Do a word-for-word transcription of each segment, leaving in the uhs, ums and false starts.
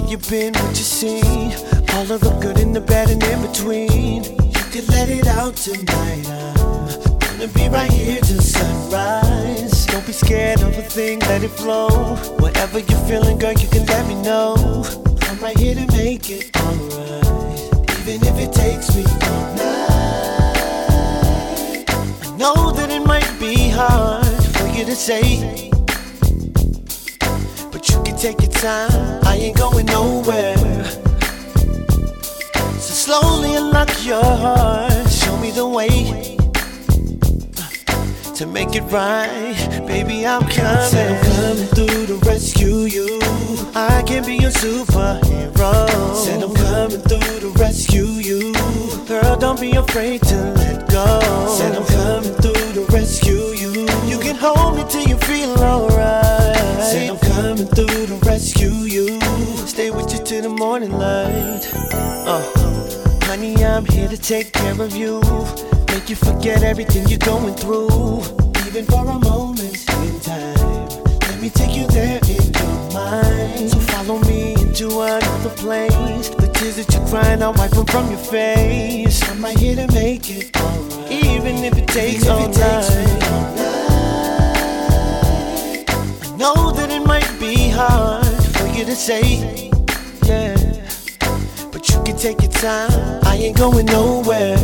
you've been, what you seen, all of the good and the bad and in between. You can let it out tonight. I'm gonna be right here till sunrise. Don't be scared of a thing, let it flow. Whatever you're feeling, girl, you can let me know. I'm right here to make it alright, even if it takes me all night. I know that it might be hard for you to say, but you can take your time, I ain't going nowhere. So slowly unlock your heart, show me the way to make it right. Baby, I'm coming. Said I'm coming through to rescue you. I can be your superhero. Said I'm coming through to rescue you. Girl, don't be afraid to let go. Said I'm coming through to rescue you. You can hold me till you feel alright. Said I'm coming through to rescue you. Stay with you till the morning light. Oh, honey, I'm here to take care of you. Make you forget everything you're going through, even for a moment in time. Let me take you there in your mind. So follow me into another place. The tears that you're crying, I'll wipe them from your face. I'm right here to make it alright, even if it takes even all if it night. Takes me all night. I know that it might be hard for you to say, yeah, but you can take your time, I ain't going nowhere.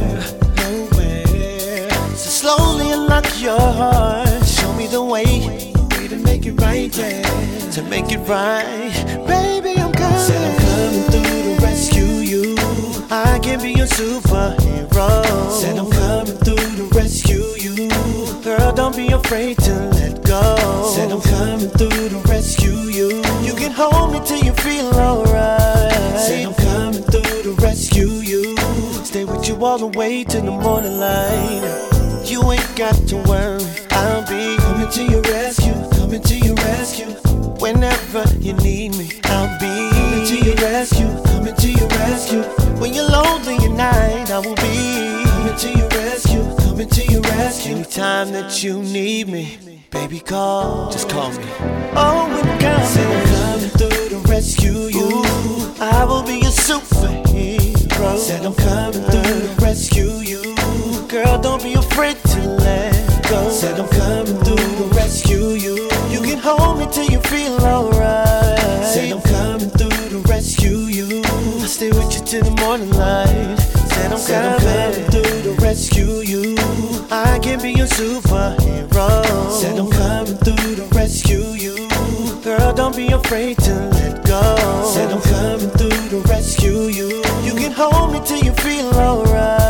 Slowly unlock your heart, show me the way, way to make it right, yeah, to make it right. Baby, I'm coming. Said I'm coming through to rescue you. I can be your superhero. Said I'm coming through to rescue you. Girl, don't be afraid to let go. Said I'm coming through to rescue you. You can hold me till you feel alright. Said I'm coming through to rescue you. Stay with you all the way till the morning light. You ain't got to worry, I'll be coming to your rescue, coming to your rescue. Whenever you need me, I'll be coming to your rescue, coming to your rescue. When you're lonely at night, I will be coming to your rescue, coming to your rescue. Anytime that you need me, baby, call, just call me. Oh, when I'm coming, say I'm coming through to rescue you. Ooh, I will be your superhero. Said I'm coming through to rescue you. Girl, don't be afraid to let go. Said I'm coming through to rescue you. You can hold me till you feel alright. Said I'm coming through to rescue you. I'll stay with you till the morning light. Said I'm, Said coming. I'm coming through to rescue you. I can be your superhero. Said I'm coming through to rescue you. Girl, don't be afraid to let go. Said I'm coming through to rescue you. You can hold me till you feel alright.